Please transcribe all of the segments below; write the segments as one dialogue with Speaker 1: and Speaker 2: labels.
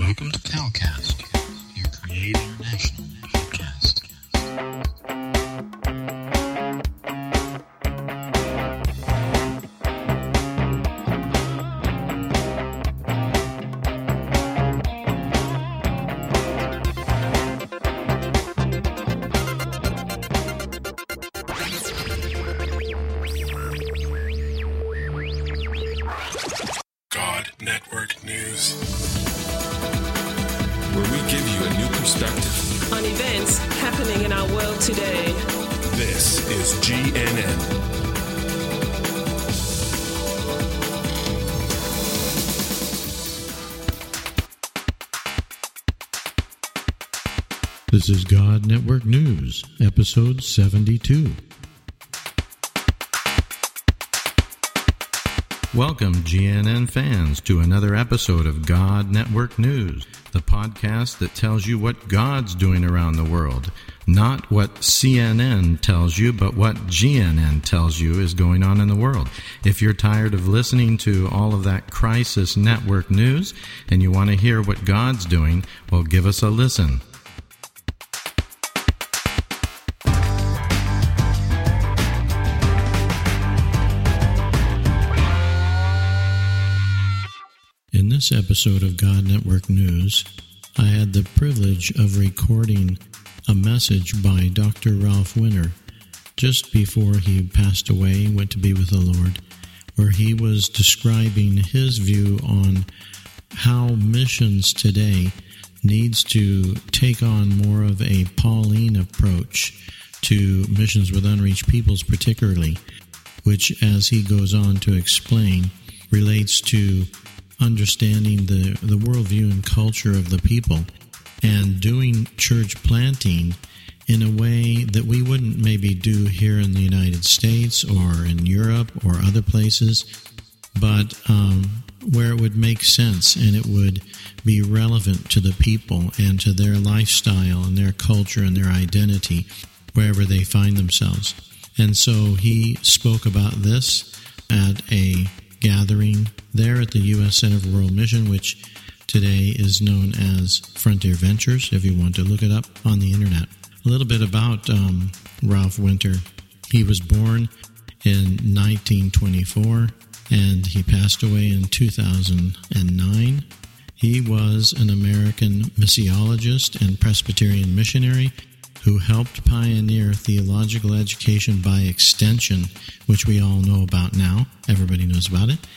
Speaker 1: Welcome to Calcast, your Create International podcast.
Speaker 2: God Network News,
Speaker 3: where we give you a new perspective
Speaker 4: on events happening in our world today.
Speaker 2: This is GNN.
Speaker 5: This is God Network News, episode 72. Welcome, GNN fans, to another episode of God Network News, the podcast that tells you what God's doing around the world. Not what CNN tells you, but what GNN tells you is going on in the world. If you're tired of listening to all of that crisis network news and you want to hear what God's doing, well, give us a listen. In this episode of God Network News, I had the privilege of recording a message by Dr. Ralph Winter just before he passed away and went to be with the Lord, where he was describing his view on how missions today needs to take on more of a Pauline approach to missions with unreached peoples particularly, which, as he goes on to explain, relates to understanding the worldview and culture of the people and doing church planting in a way that we wouldn't maybe do here in the United States or in Europe or other places, but where it would make sense and it would be relevant to the people and to their lifestyle and their culture and their identity wherever they find themselves. And so he spoke about this at a gathering there at the U.S. Center for World Mission, which today is known as Frontier Ventures, if you want to look it up on the internet. A little bit about Ralph Winter. He was born in 1924, and he passed away in 2009. He was an American missiologist and Presbyterian missionary who helped pioneer theological education by extension, which we all know about now. Everybody knows about it.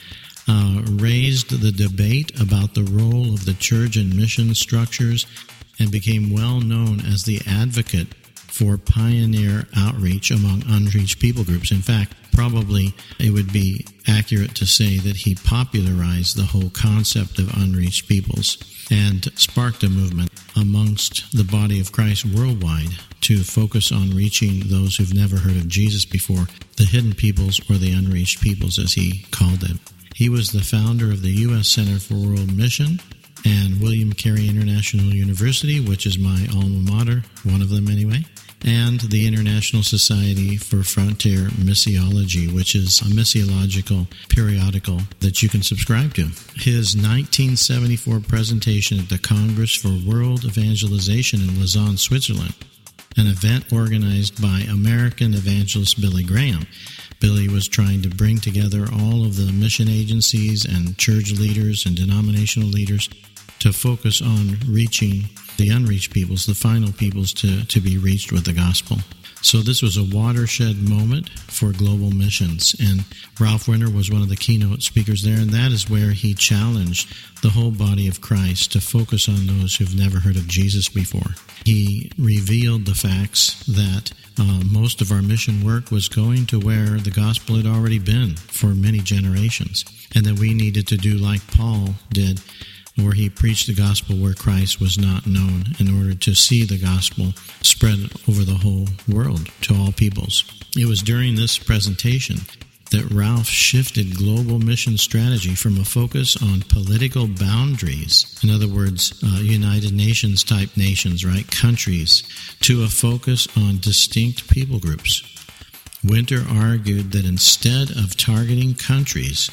Speaker 5: Raised the debate about the role of the church in mission structures and became well known as the advocate for pioneer outreach among unreached people groups. In fact, probably it would be accurate to say that he popularized the whole concept of unreached peoples and sparked a movement amongst the body of Christ worldwide to focus on reaching those who've never heard of Jesus before, the hidden peoples or the unreached peoples as he called them. He was the founder of the U.S. Center for World Mission and William Carey International University, which is my alma mater, one of them anyway, and the International Society for Frontier Missiology, which is a missiological periodical that you can subscribe to. His 1974 presentation at the Congress for World Evangelization in Lausanne, Switzerland, an event organized by American evangelist Billy Graham. Billy was trying to bring together all of the mission agencies and church leaders and denominational leaders to focus on reaching the unreached peoples, the final peoples to be reached with the gospel. So this was a watershed moment for global missions, and Ralph Winter was one of the keynote speakers there, and that is where he challenged the whole body of Christ to focus on those who've never heard of Jesus before. He revealed the facts that most of our mission work was going to where the gospel had already been for many generations, and that we needed to do like Paul did, where he preached the gospel where Christ was not known in order to see the gospel spread over the whole world to all peoples. It was during this presentation that Ralph shifted global mission strategy from a focus on political boundaries, in other words, United Nations type nations, right, countries, to a focus on distinct people groups. Winter argued that instead of targeting countries,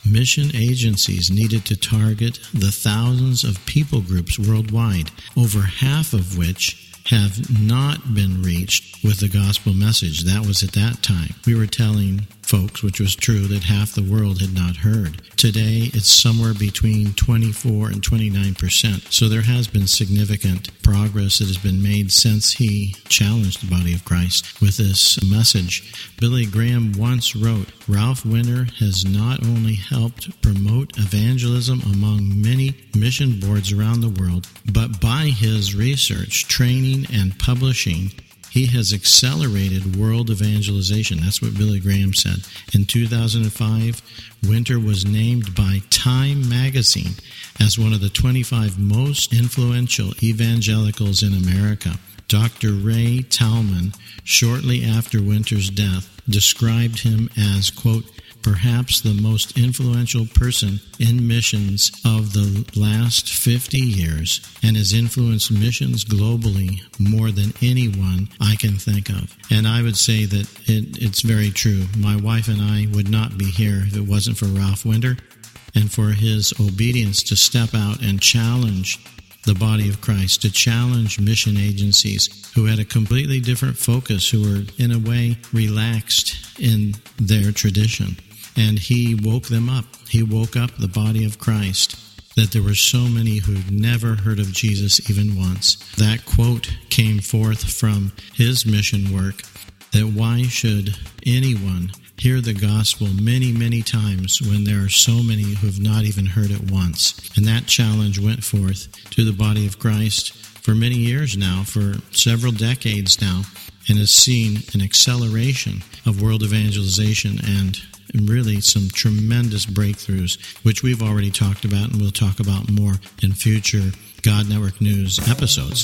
Speaker 5: mission agencies needed to target the thousands of people groups worldwide, over half of which have not been reached with the gospel message. That was at that time. We were telling folks, which was true, that half the world had not heard. Today, it's somewhere between 24 and 29%. So there has been significant progress that has been made since he challenged the body of Christ with this message. Billy Graham once wrote, Ralph Winter has not only helped promote evangelism among many mission boards around the world, but by his research, training, and publishing, he has accelerated world evangelization. That's what Billy Graham said. In 2005, Winter was named by Time magazine as one of the 25 most influential evangelicals in America. Dr. Ray Talman, shortly after Winter's death, described him as, quote, perhaps the most influential person in missions of the last 50 years, and has influenced missions globally more than anyone I can think of. And I would say that it's very true. My wife and I would not be here if it wasn't for Ralph Winter and for his obedience to step out and challenge the body of Christ, to challenge mission agencies who had a completely different focus, who were in a way relaxed in their tradition. And he woke them up. He woke up the body of Christ, that there were so many who'd never heard of Jesus even once. That quote came forth from his mission work, that why should anyone hear the gospel many, many times when there are so many who've not even heard it once? And that challenge went forth to the body of Christ for many years now, for several decades now, and has seen an acceleration of world evangelization and really some tremendous breakthroughs, which we've already talked about and we'll talk about more in future God Network News episodes.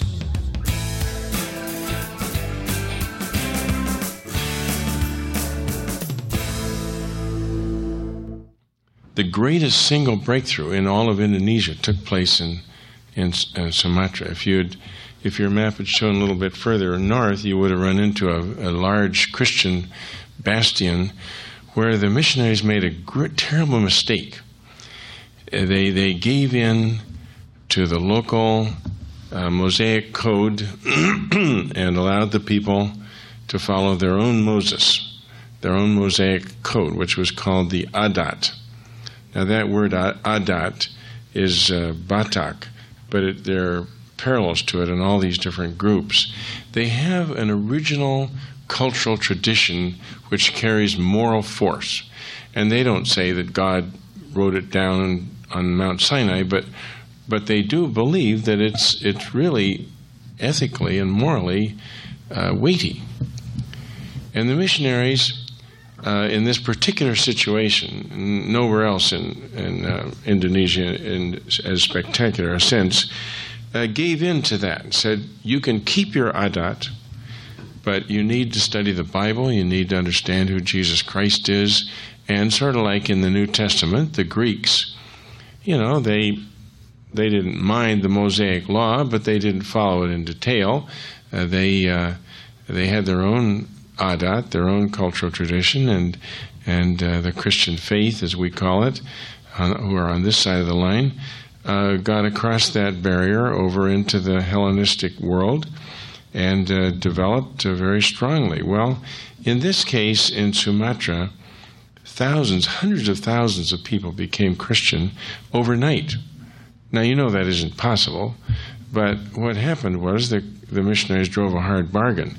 Speaker 6: The greatest single breakthrough in all of Indonesia took place in Sumatra. If your map had shown a little bit further north, you would have run into a large Christian bastion where the missionaries made a terrible mistake. They gave in to the local Mosaic code and allowed the people to follow their own Moses, their own Mosaic code, which was called the Adat. Now that word Adat is Batak, but there are parallels to it in all these different groups. They have an original cultural tradition which carries moral force. And they don't say that God wrote it down on Mount Sinai, but they do believe that it's really ethically and morally weighty. And the missionaries, in this particular situation, nowhere else in Indonesia in as spectacular a sense, gave in to that and said, you can keep your Adat, but you need to study the Bible, you need to understand who Jesus Christ is, and sort of like in the New Testament, the Greeks, they didn't mind the Mosaic law, but they didn't follow it in detail. They had their own Adat, their own cultural tradition, and the Christian faith, as we call it, who are on this side of the line, got across that barrier over into the Hellenistic world and developed very strongly. Well, in this case, in Sumatra, thousands, hundreds of thousands of people became Christian overnight. Now, that isn't possible, but what happened was the missionaries drove a hard bargain.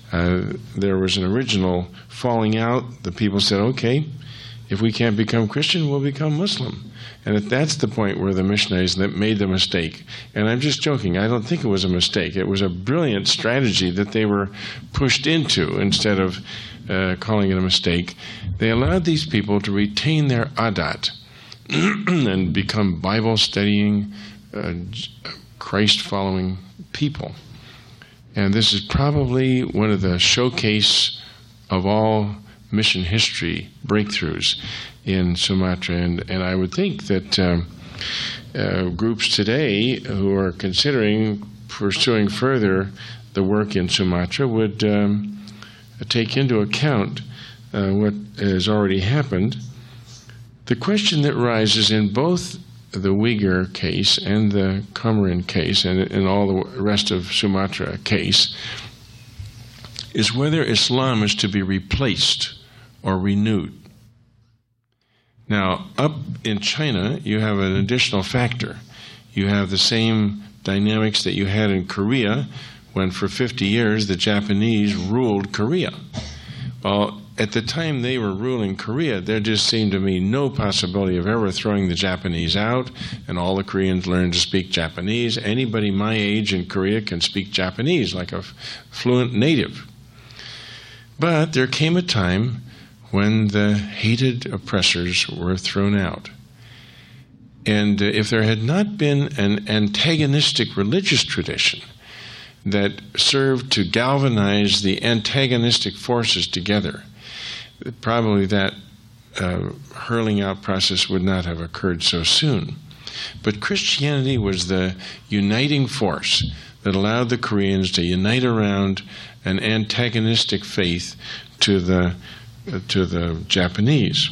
Speaker 6: There was an original falling out. The people said, okay, if we can't become Christian, we'll become Muslim. And that's the point where the missionaries made the mistake. And I'm just joking. I don't think it was a mistake. It was a brilliant strategy that they were pushed into instead of calling it a mistake. They allowed these people to retain their Adat and become Bible-studying, Christ-following people. And this is probably one of the showcase of all mission history breakthroughs in Sumatra. And I would think that groups today who are considering pursuing further the work in Sumatra would take into account what has already happened. The question that rises in both the Uyghur case and the Comorin case and in all the rest of Sumatra case is whether Islam is to be replaced or renewed. Now, up in China, you have an additional factor. You have the same dynamics that you had in Korea when for 50 years the Japanese ruled Korea. Well, at the time they were ruling Korea, there just seemed to me no possibility of ever throwing the Japanese out, and all the Koreans learned to speak Japanese. Anybody my age in Korea can speak Japanese like a fluent native. But there came a time when the hated oppressors were thrown out. And if there had not been an antagonistic religious tradition that served to galvanize the antagonistic forces together, probably that hurling out process would not have occurred so soon. But Christianity was the uniting force that allowed the Koreans to unite around an antagonistic faith to the Japanese.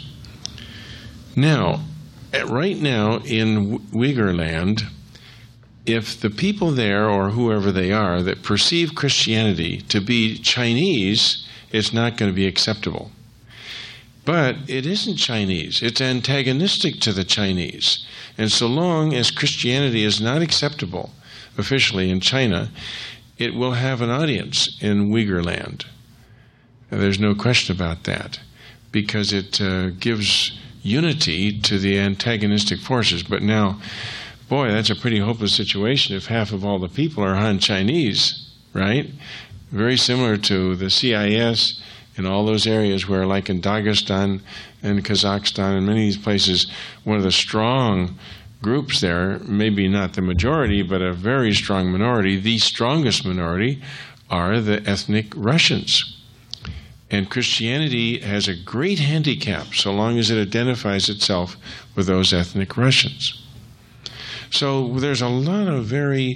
Speaker 6: Now, right now in Uyghur land, if the people there, or whoever they are, that perceive Christianity to be Chinese, it's not going to be acceptable. But it isn't Chinese. It's antagonistic to the Chinese. And so long as Christianity is not acceptable officially in China, it will have an audience in Uyghur land. There's no question about that, because it gives unity to the antagonistic forces. But now, boy, that's a pretty hopeless situation if half of all the people are Han Chinese, right? Very similar to the CIS in all those areas where, like in Dagestan and Kazakhstan and many of these places, one of the strong groups there, maybe not the majority, but a very strong minority, the strongest minority, are the ethnic Russians. And Christianity has a great handicap so long as it identifies itself with those ethnic Russians. So there's a lot of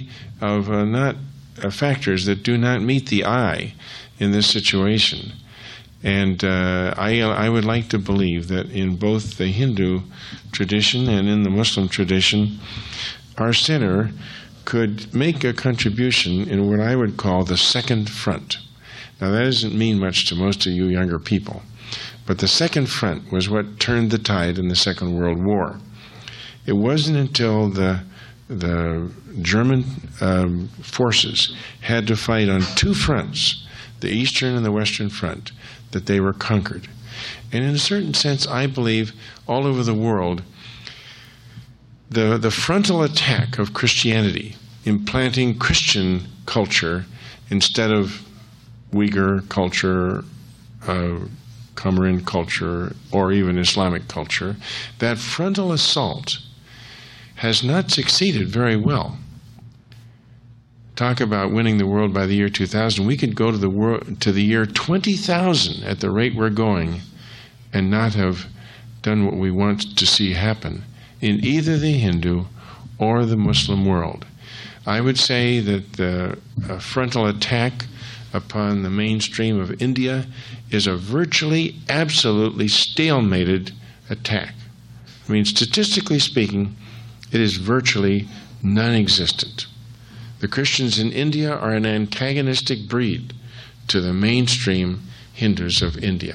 Speaker 6: factors that do not meet the eye in this situation. And I would like to believe that in both the Hindu tradition and in the Muslim tradition, our center could make a contribution in what I would call the second front. Now, that doesn't mean much to most of you younger people, but the second front was what turned the tide in the Second World War. It wasn't until the German forces had to fight on two fronts, the Eastern and the Western Front, that they were conquered. And in a certain sense, I believe all over the world, the frontal attack of Christianity, implanting Christian culture instead of Uyghur culture, Comorin culture, or even Islamic culture, that frontal assault has not succeeded very well. Talk about winning the world by the year 2000. We could go to the year 20,000 at the rate we're going and not have done what we want to see happen in either the Hindu or the Muslim world. I would say that the frontal attack upon the mainstream of India is a virtually, absolutely stalemated attack. I mean, statistically speaking, it is virtually non-existent. The Christians in India are an antagonistic breed to the mainstream Hindus of India.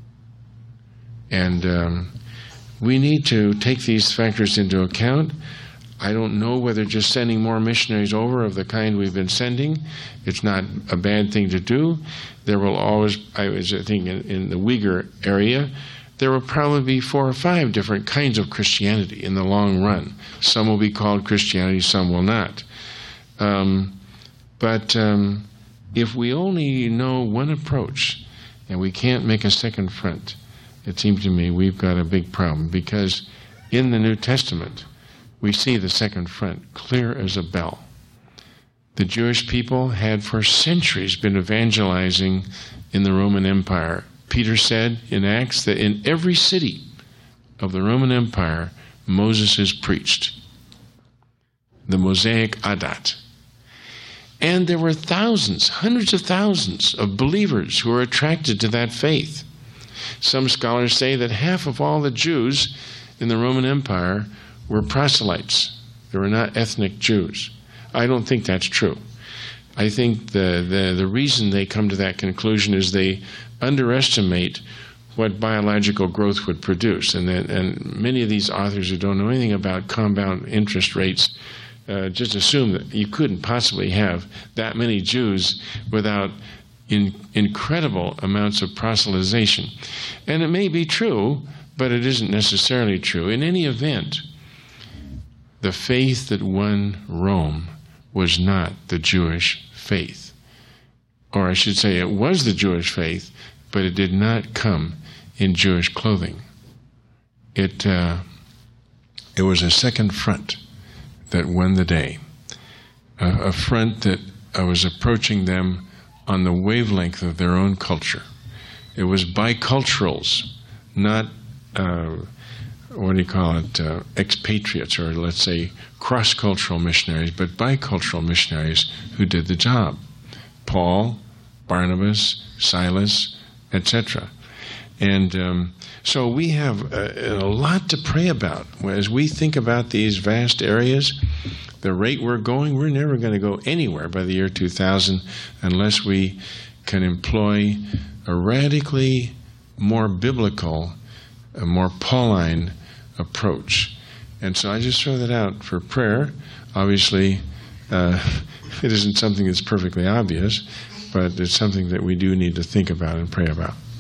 Speaker 6: And we need to take these factors into account. I don't know whether just sending more missionaries over of the kind we've been sending, it's not a bad thing to do. There will always, I think in the Uyghur area, there will probably be 4 or 5 different kinds of Christianity in the long run. Some will be called Christianity, some will not. But if we only know one approach and we can't make a second front, it seems to me we've got a big problem, because in the New Testament we see the second front clear as a bell. The Jewish people had for centuries been evangelizing in the Roman Empire. Peter said in Acts that in every city of the Roman Empire, Moses is preached. The Mosaic Adat. And there were thousands, hundreds of thousands of believers who were attracted to that faith. Some scholars say that half of all the Jews in the Roman Empire were proselytes. They were not ethnic Jews. I don't think that's true. I think the reason they come to that conclusion is they underestimate what biological growth would produce. And many of these authors who don't know anything about compound interest rates just assume that you couldn't possibly have that many Jews without incredible amounts of proselytization. And it may be true, but it isn't necessarily true. In any event, the faith that won Rome was not the Jewish faith. Or I should say, it was the Jewish faith, but it did not come in Jewish clothing. It was a second front that won the day. A front that was approaching them on the wavelength of their own culture. It was biculturals, not expatriates, or let's say cross-cultural missionaries, but bicultural missionaries who did the job. Paul, Barnabas, Silas, etc. And so we have a lot to pray about. As we think about these vast areas, the rate we're going, we're never going to go anywhere by the year 2000 unless we can employ a radically more biblical, a more Pauline approach. And so I just throw that out for prayer. Obviously, it isn't something that's perfectly obvious, but it's something that we do need to think about and pray about.